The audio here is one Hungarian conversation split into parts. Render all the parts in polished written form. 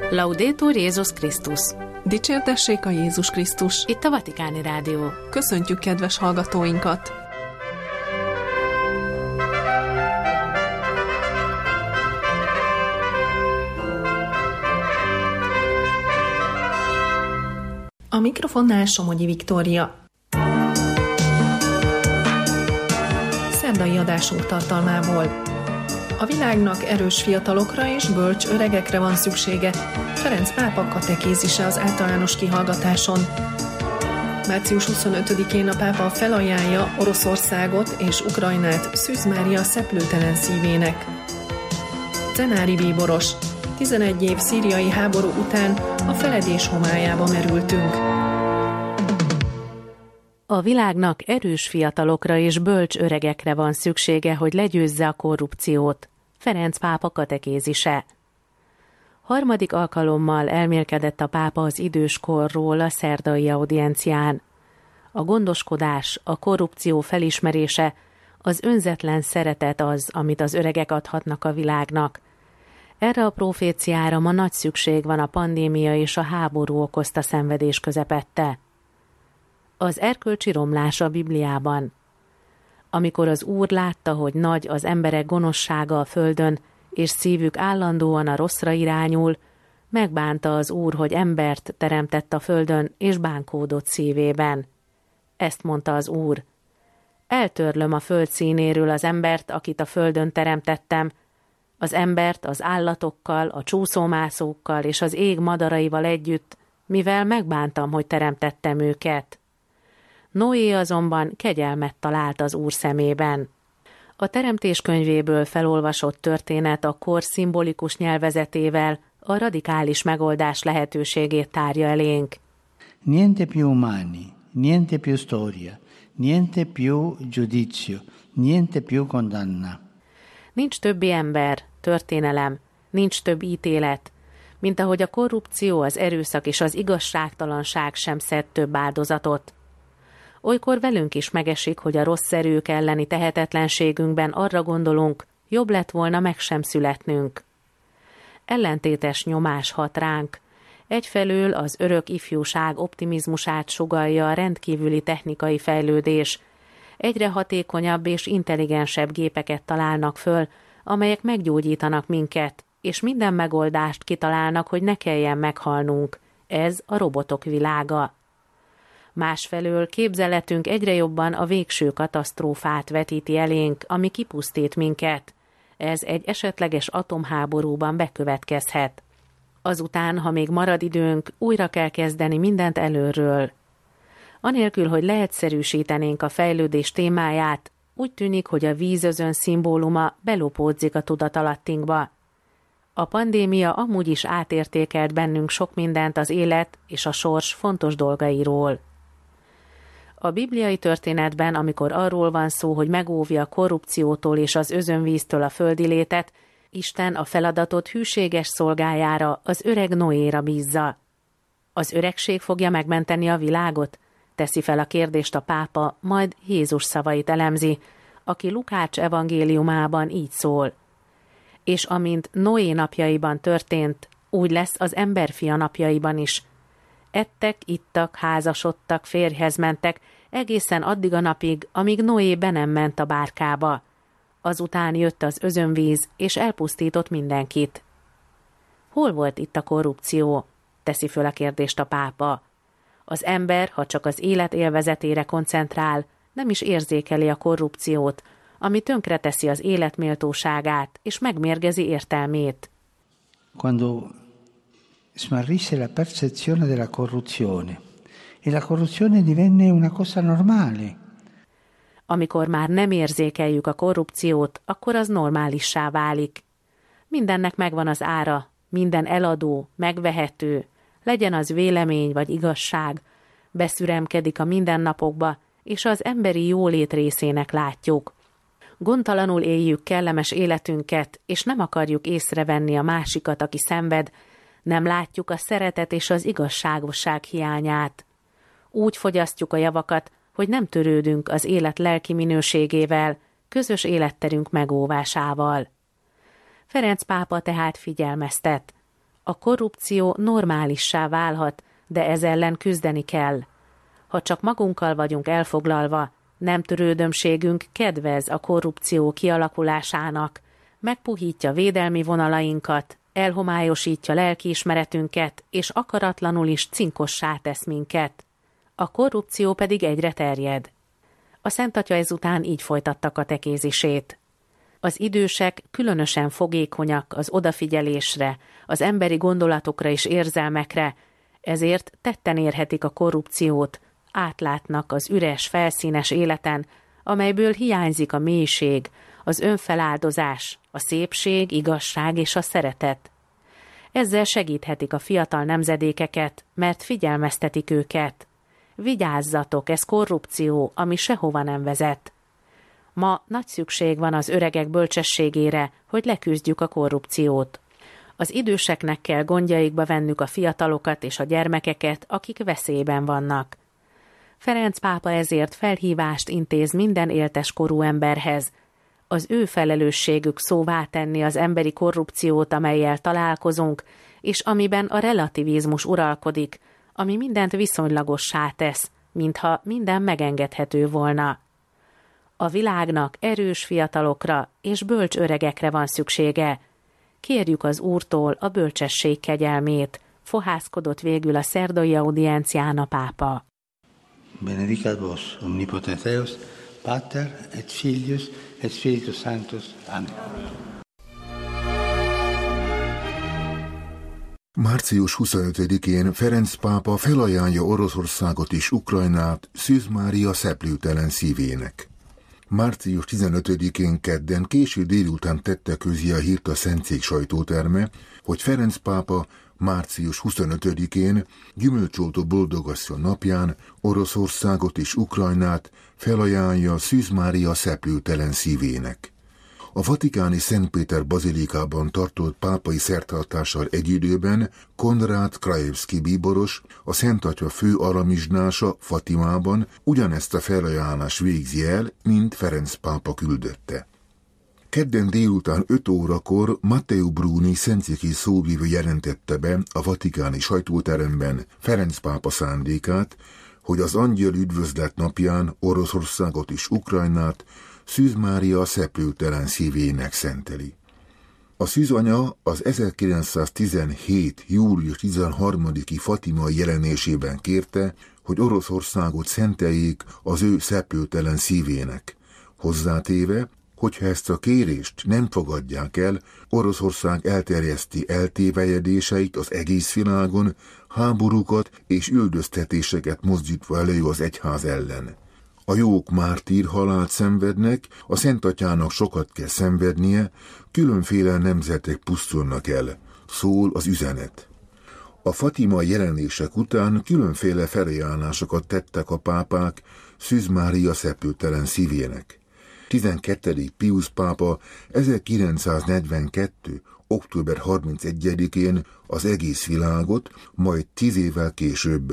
Laudetur Jézus Krisztus! Dicsértessék a Jézus Krisztus! Itt a Vatikáni Rádió. Köszöntjük kedves hallgatóinkat! A mikrofonnál Somogyi Viktória. Szerdai adásunk tartalmából. A világnak erős fiatalokra és bölcs öregekre van szüksége. Ferenc pápa katekézise az általános kihallgatáson. Március 25-én a pápa felajánlja Oroszországot és Ukrajnát Szűz Mária szeplőtelen szívének. Cenári bíboros. 11 év szíriai háború után a feledés homályába merültünk. A világnak erős fiatalokra és bölcs öregekre van szüksége, hogy legyőzze a korrupciót. Ferenc pápa katekézise. Harmadik alkalommal elmélkedett a pápa az időskorról a szerdai audiencián. A gondoskodás, a korrupció felismerése, az önzetlen szeretet az, amit az öregek adhatnak a világnak. Erre a proféciára ma nagy szükség van a pandémia és a háború okozta szenvedés közepette. Az erkölcsi romlás a Bibliában. Amikor az Úr látta, hogy nagy az emberek gonoszsága a földön, és szívük állandóan a rosszra irányul, megbánta az Úr, hogy embert teremtett a földön, és bánkódott szívében. Ezt mondta az Úr: eltörlöm a föld színéről az embert, akit a földön teremtettem, az embert az állatokkal, a csúszómászókkal és az ég madaraival együtt, mivel megbántam, hogy teremtettem őket. Noé azonban kegyelmet talált az Úr szemében. A Teremtés könyvéből felolvasott történet a kor szimbolikus nyelvezetével a radikális megoldás lehetőségét tárja elénk. Niente più umani, niente più storia, niente più giudizio, niente più condanna. Nincs többi ember, történelem, nincs több ítélet, mint ahogy a korrupció, az erőszak és az igazságtalanság sem szed több áldozatot. Olykor velünk is megesik, hogy a rossz erők elleni tehetetlenségünkben arra gondolunk, jobb lett volna meg sem születnünk. Ellentétes nyomás hat ránk. Egyfelől az örök ifjúság optimizmusát sugallja a rendkívüli technikai fejlődés. Egyre hatékonyabb és intelligensebb gépeket találnak föl, amelyek meggyógyítanak minket, és minden megoldást kitalálnak, hogy ne kelljen meghalnunk. Ez a robotok világa. Másfelől képzeletünk egyre jobban a végső katasztrófát vetíti elénk, ami kipusztít minket. Ez egy esetleges atomháborúban bekövetkezhet. Azután, ha még marad időnk, újra kell kezdeni mindent előről. Anélkül, hogy leegyszerűsítenénk a fejlődés témáját, úgy tűnik, hogy a vízözön szimbóluma belopódzik a tudatalattinkba. A pandémia amúgy is átértékelt bennünk sok mindent az élet és a sors fontos dolgairól. A bibliai történetben, amikor arról van szó, hogy megóvja a korrupciótól és az özönvíztől a földi létet, Isten a feladatot hűséges szolgájára, az öreg Noéra bízza. Az öregség fogja megmenteni a világot? Teszi fel a kérdést a pápa, majd Jézus szavait elemzi, aki Lukács evangéliumában így szól: és amint Noé napjaiban történt, úgy lesz az emberfia napjaiban is. Ettek, ittak, házasodtak, férjhez mentek, egészen addig a napig, amíg Noé be nem ment a bárkába. Azután jött az özönvíz, és elpusztított mindenkit. Hol volt itt a korrupció? Teszi föl a kérdést a pápa. Az ember, ha csak az élet élvezetére koncentrál, nem is érzékeli a korrupciót, ami tönkreteszi az élet méltóságát, és megmérgezi értelmét. Quando smarrisse la percezione della corruzione, e la corruzione divenne una cosa normale. Amikor már nem érzékeljük a korrupciót, akkor az normálissá válik. Mindennek megvan az ára, minden eladó, megvehető, legyen az vélemény vagy igazság, beszüremkedik a mindennapokba, és az emberi jólét részének látjuk. Gondtalanul éljük kellemes életünket, és nem akarjuk észrevenni a másikat, aki szenved, nem látjuk a szeretet és az igazságosság hiányát. Úgy fogyasztjuk a javakat, hogy nem törődünk az élet lelki minőségével, közös életterünk megóvásával. Ferenc pápa tehát figyelmeztet. A korrupció normálissá válhat, de ez ellen küzdeni kell. Ha csak magunkkal vagyunk elfoglalva, nem törődömségünk kedvez a korrupció kialakulásának, megpuhítja védelmi vonalainkat, elhomályosítja lelkiismeretünket, és akaratlanul is cinkossá tesz minket. A korrupció pedig egyre terjed. A Szent Atya ezután így folytatta katekézisét. Az idősek különösen fogékonyak az odafigyelésre, az emberi gondolatokra és érzelmekre, ezért tetten érhetik a korrupciót, átlátnak az üres, felszínes életen, amelyből hiányzik a mélység, az önfeláldozás, a szépség, igazság és a szeretet. Ezzel segíthetik a fiatal nemzedékeket, mert figyelmeztetik őket. Vigyázzatok, ez korrupció, ami sehova nem vezet. Ma nagy szükség van az öregek bölcsességére, hogy leküzdjük a korrupciót. Az időseknek kell gondjaikba vennük a fiatalokat és a gyermekeket, akik veszélyben vannak. Ferenc pápa ezért felhívást intéz minden éltes korú emberhez. Az ő felelősségük szóvá tenni az emberi korrupciót, amellyel találkozunk, és amiben a relativizmus uralkodik, ami mindent viszonylagossá tesz, mintha minden megengedhető volna. A világnak erős fiatalokra és bölcs öregekre van szüksége. Kérjük az Úrtól a bölcsesség kegyelmét, fohászkodott végül a szerdai audiencián a pápa. Benedicat vos, omnipotens Deus, Pater et Filius et Spiritus Sanctus. Amen. Március 25-én Ferenc pápa felajánlja Oroszországot és Ukrajnát Szűz Mária szeplőtelen szívének. Március 15-én kedden késő délután tette közé a hírt a Szentszék sajtóterme, hogy Ferenc pápa március 25-én gyümölcsoltó boldogasszony napján Oroszországot és Ukrajnát felajánlja Szűz Mária szeplőtelen szívének. A vatikáni Szent Péter bazilikában tartott pápai szertartással egy időben Konrád Krajewski bíboros, a Szent Atya fő aramizsnása Fatimában ugyanezt a felajánlást végzi el, mint Ferenc pápa küldötte. Kedden délután 5 órakor Matteo Bruni szentszéki szóvivő jelentette be a vatikáni sajtóteremben Ferenc pápa szándékát, hogy az angyal üdvözlet napján Oroszországot és Ukrajnát Szűz Mária szeplőtelen szívének szenteli. A szűzanya az 1917. július 13-i fatimai jelenésében kérte, hogy Oroszországot szenteljék az ő szeplőtelen szívének, hozzátéve, hogyha ezt a kérést nem fogadják el, Oroszország elterjeszti eltévejedéseit az egész világon, háborúkat és üldöztetéseket mozdítva elő az egyház ellen. A jók mártír halált szenvednek, a Szent Atyának sokat kell szenvednie, különféle nemzetek pusztulnak el, szól az üzenet. A fatimai jelenések után különféle felajánlásokat tettek a pápák Szűz Mária szeplőtelen szívének. 12. Piusz pápa 1942. október 31-én az egész világot, majd 10 évvel később,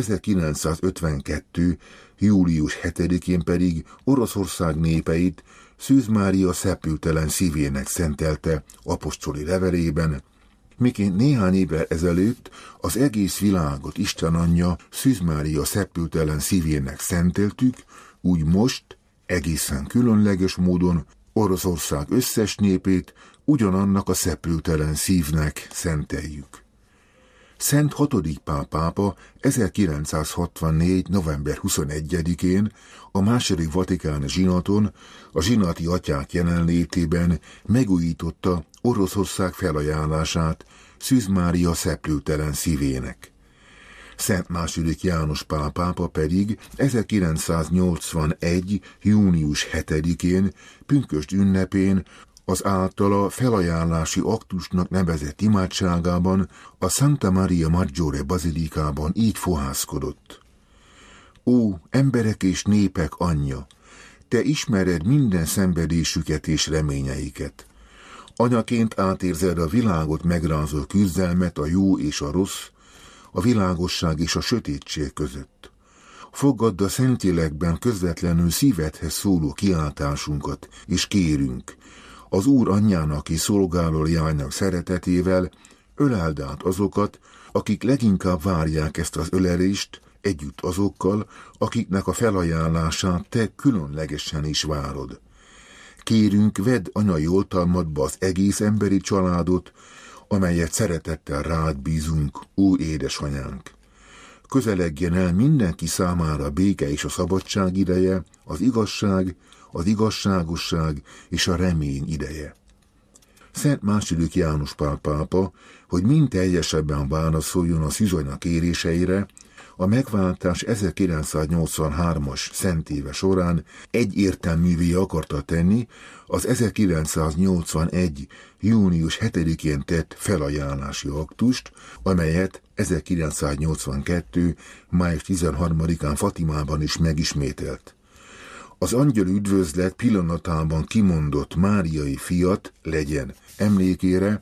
1952. július 7-én pedig Oroszország népeit Szűz Mária szeplőtelen szívének szentelte apostoli levelében, miként néhány évvel ezelőtt az egész világot Isten Anyja Szűz Mária szeplőtelen szívének szenteltük, úgy most egészen különleges módon Oroszország összes népét ugyanannak a szeplőtelen szívnek szenteljük. Szent 6. Pál pápa 1964. november 21-én a második vatikáni zsinaton a zsinati atyák jelenlétében megújította Oroszország felajánlását Szűz Mária szeplőtelen szívének. Szent II. János Pál pápa pedig 1981. június 7-én pünkösd ünnepén az általa felajánlási aktusnak nevezett imádságában a Santa Maria Maggiore bazilikában így fohászkodott. Ó, emberek és népek anyja, te ismered minden szenvedésüket és reményeiket. Anyaként átérzed a világot megrázó küzdelmet a jó és a rossz, a világosság és a sötétség között. Fogadd a Szentlélekben közvetlenül szívedhez szóló kiáltásunkat, és kérünk, az Úr anyjának és szolgáló leánynak szeretetével, Öleld át azokat, akik leginkább várják ezt az ölelést, együtt azokkal, akiknek a felajánlását te különlegesen is várod. Kérünk, vedd anyai oltalmadba az egész emberi családot, amelyet szeretettel rád bízunk, ó édesanyánk. Közeledjen el mindenki számára a béke és a szabadság ideje, az igazság, az igazságosság és a remény ideje. Szent II. János Pál pápa, hogy mind teljesebben válaszoljon a szűzanya kéréseire, a megváltás 1983-as szentéve során egyértelművé akarta tenni az 1981. június 7-én tett felajánlási aktust, amelyet 1982. május 13-án Fatimában is megismételt. Az angyal üdvözlet pillanatában kimondott máriai fiat legyen emlékére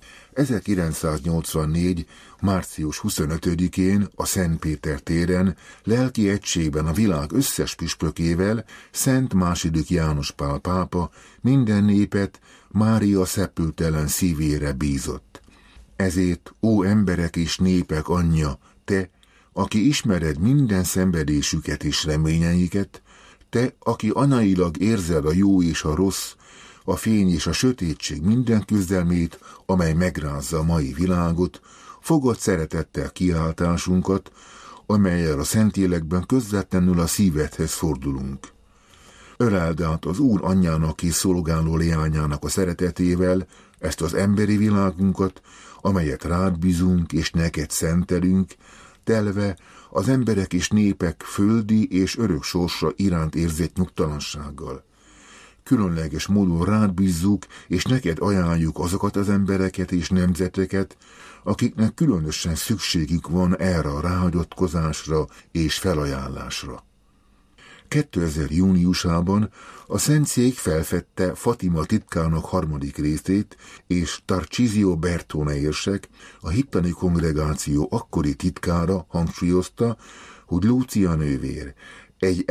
1984. március 25-én a Szent Péter téren lelki egységben a világ összes püspökével Szent II. János Pál pápa minden népet Mária szepültelen szívére bízott. Ezért, ó emberek és népek anyja, te, aki ismered minden szenvedésüket és reményeiket, te, aki anyailag érzed a jó és a rossz, a fény és a sötétség minden küzdelmét, amely megrázza a mai világot, fogad szeretettel kiáltásunkat, amellyel a Szentlélekben közvetlenül a szívedhez fordulunk. Öleld át az Úr anyjának és szolgáló leányának a szeretetével ezt az emberi világunkat, amelyet rád bízunk és neked szentelünk, telve az emberek és népek földi és örök sorsa iránt érzett nyugtalansággal. Különleges módon rád bízzuk, és neked ajánljuk azokat az embereket és nemzeteket, akiknek különösen szükségük van erre a ráhagyatkozásra és felajánlásra. 2000. júniusában a Szentszék felfedte Fatima titkának 3. részét, és Tarcísio Bertone érsek, a hittani kongregáció akkori titkára hangsúlyozta, hogy Lúcia nővér egy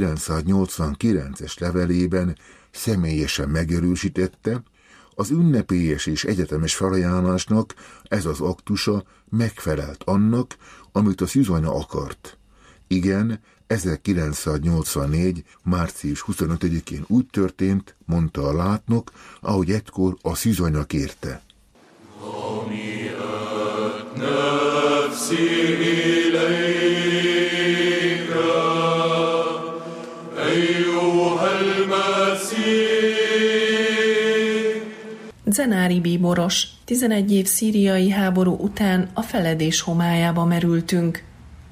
1989-es levelében személyesen megerősítette, az ünnepélyes és egyetemes felajánlásnak ez az aktusa megfelelt annak, amit a szűzanya akart. Igen, 1984. március 25-én úgy történt, mondta a látnok, ahogy egykor a szűzanya kérte. Zenári bíboros, 11 év szíriai háború után a feledés homályába merültünk.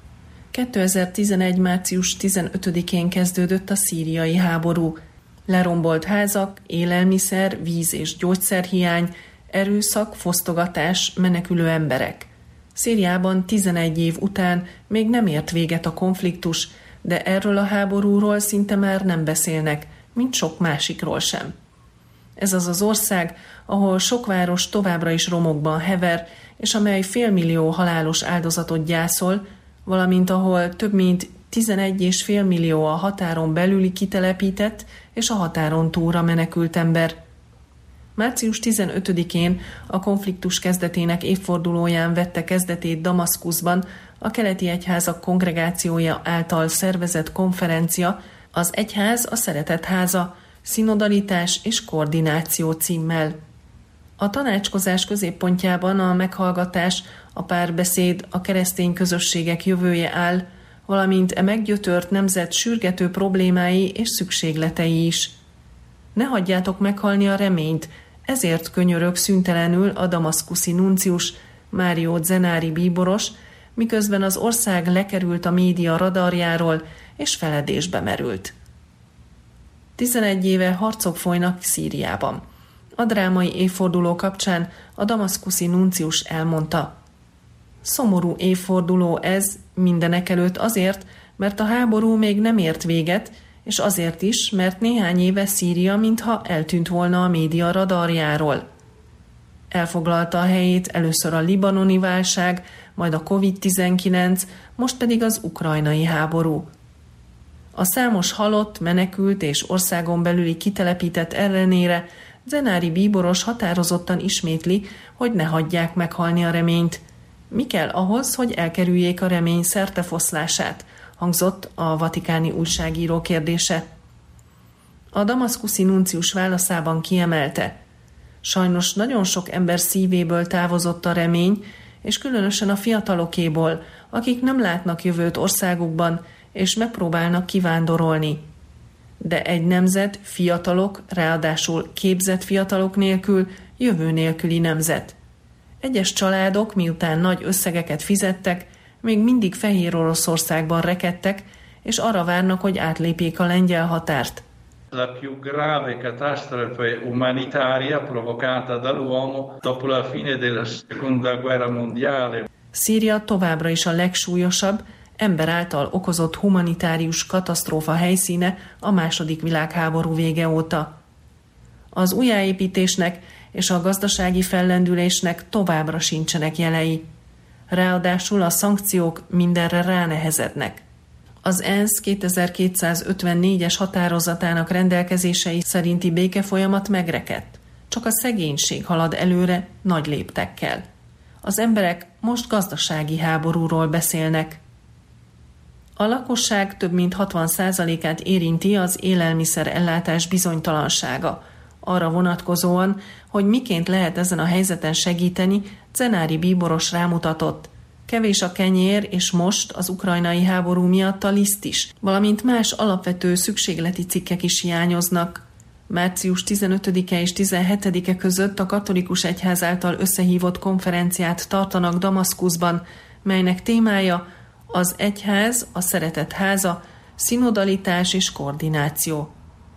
2011. március 15-én kezdődött a szíriai háború. Lerombolt házak, élelmiszer, víz és gyógyszerhiány, erőszak, fosztogatás, menekülő emberek. Szíriában 11 év után még nem ért véget a konfliktus, de erről a háborúról szinte már nem beszélnek, mint sok másikról sem. Ez az az ország, ahol sok város továbbra is romokban hever, és amely félmillió halálos áldozatot gyászol, valamint ahol több mint 11,5 millió a határon belüli kitelepített és a határon túlra menekült ember. Március 15-én a konfliktus kezdetének évfordulóján vette kezdetét Damaszkuszban a keleti egyházak kongregációja által szervezett konferencia, az Egyház a Szeretet Háza, Szinodalitás és Koordináció címmel. A tanácskozás középpontjában a meghallgatás, a párbeszéd, a keresztény közösségek jövője áll, valamint e meggyötört nemzet sürgető problémái és szükségletei is. Ne hagyjátok meghalni a reményt, ezért könyörög szüntelenül a damaszkuszi nuncius, Mário Zenári bíboros, miközben az ország lekerült a média radarjáról és feledésbe merült. 11 éve harcok folynak Szíriában. A drámai évforduló kapcsán a damaszkuszi nuncius elmondta: szomorú évforduló ez mindenekelőtt azért, mert a háború még nem ért véget, és azért is, mert néhány éve Szíria mintha eltűnt volna a média radarjáról. Elfoglalta a helyét először a libanoni válság, majd a Covid-19, most pedig az ukrajnai háború. A számos halott, menekült és országon belüli kitelepített ellenére Zenári bíboros határozottan ismétli, hogy ne hagyják meghalni a reményt. Mi kell ahhoz, hogy elkerüljék a remény szertefoszlását? Hangzott a vatikáni újságíró kérdése. A damaszkuszi nuncius válaszában kiemelte: sajnos nagyon sok ember szívéből távozott a remény, és különösen a fiatalokéból, akik nem látnak jövőt országukban, és megpróbálnak kivándorolni. De egy nemzet fiatalok, ráadásul képzett fiatalok nélkül jövő nélküli nemzet. Egyes családok, miután nagy összegeket fizettek, még mindig Fehér Oroszországban rekedtek, és arra várnak, hogy átlépjék a lengyel határt. La più grave catastrofe umanitaria provocata dall'uomo dopo la fine della Seconda Guerra Mondiale. Szíria továbbra is a legsúlyosabb, ember által okozott humanitárius katasztrófa helyszíne a II. Világháború vége óta. Az újjáépítésnek és a gazdasági fellendülésnek továbbra sincsenek jelei. Ráadásul a szankciók mindenre ránehezednek. Az ENSZ 2254-es határozatának rendelkezései szerinti békefolyamat megrekedt. Csak a szegénység halad előre nagy léptekkel. Az emberek most gazdasági háborúról beszélnek. A lakosság több mint 60%-át érinti az élelmiszerellátás bizonytalansága. Arra vonatkozóan, hogy miként lehet ezen a helyzeten segíteni, Zenári bíboros rámutatott: kevés a kenyér, és most az ukrajnai háború miatt a liszt is, valamint más alapvető szükségleti cikkek is hiányoznak. Március 15-e és 17-e között a katolikus egyház által összehívott konferenciát tartanak Damaszkuszban, melynek témája az egyház, a szeretet háza, szinodalitás és koordináció.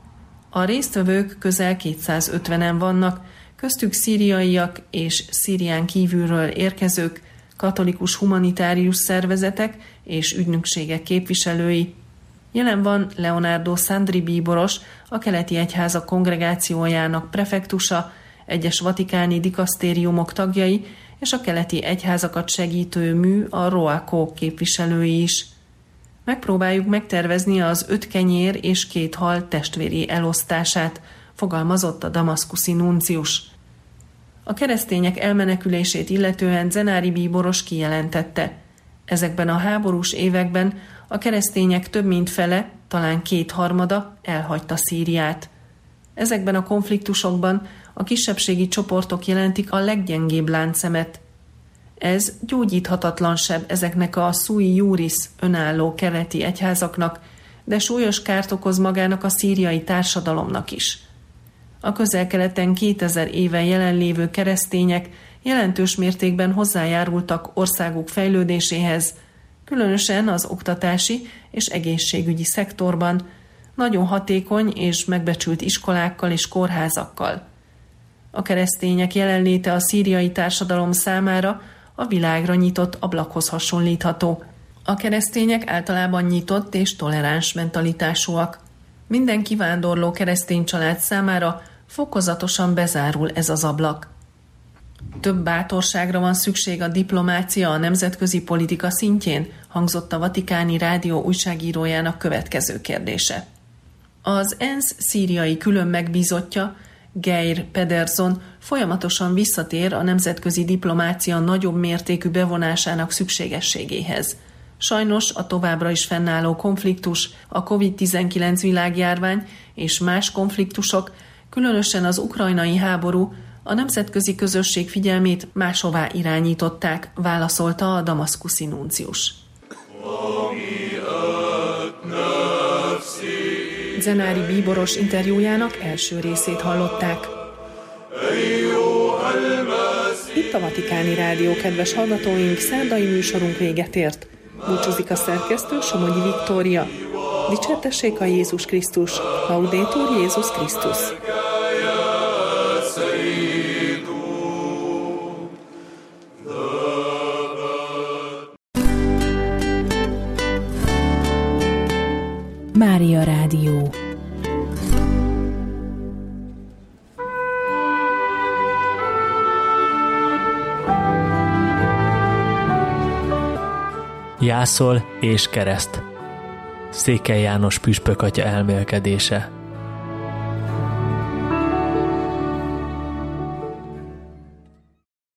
A résztvevők közel 250-en vannak, köztük szíriaiak és Szírián kívülről érkezők, katolikus humanitárius szervezetek és ügynökségek képviselői. Jelen van Leonardo Sandri bíboros, a keleti egyházak kongregációjának prefektusa, egyes vatikáni dikasztériumok tagjai és a keleti egyházakat segítő mű, a ROACO képviselői is. Megpróbáljuk megtervezni az 5 kenyér és 2 hal testvéri elosztását, fogalmazott a damaszkuszi nuncius. A keresztények elmenekülését illetően Zenári bíboros kijelentette: ezekben a háborús években a keresztények több mint fele, talán 2/3 elhagyta Szíriát. Ezekben a konfliktusokban a kisebbségi csoportok jelentik a leggyengébb láncszemet. Ez gyógyíthatatlan seb ezeknek a sui juris önálló keleti egyházaknak, de súlyos kárt okoz magának a szíriai társadalomnak is. A Közel-Keleten 2000 éve jelenlévő keresztények jelentős mértékben hozzájárultak országuk fejlődéséhez, különösen az oktatási és egészségügyi szektorban, nagyon hatékony és megbecsült iskolákkal és kórházakkal. A keresztények jelenléte a szíriai társadalom számára a világra nyitott ablakhoz hasonlítható. A keresztények általában nyitott és toleráns mentalitásúak. Minden kivándorló keresztény család számára fokozatosan bezárul ez az ablak. Több bátorságra van szükség a diplomácia a nemzetközi politika szintjén, hangzott a Vatikáni Rádió újságírójának következő kérdése. Az ENSZ szíriai külön megbízottja, Geir Pedersen folyamatosan visszatér a nemzetközi diplomácia nagyobb mértékű bevonásának szükségességéhez. Sajnos a továbbra is fennálló konfliktus, a COVID-19 világjárvány és más konfliktusok, különösen az ukrajnai háború a nemzetközi közösség figyelmét máshová irányították, válaszolta a damaszkuszi nuncius. Zenári bíboros interjújának első részét hallották. Itt a Vatikáni Rádió, kedves hallgatóink, szerdai műsorunk véget ért. Búcsúzik a szerkesztő, Somogyi Viktória. Dicsértessék a Jézus Krisztus, Laudetur Jézus Krisztus. Mária Rádió. Jászol és kereszt. Székely János püspök atya elmélkedése.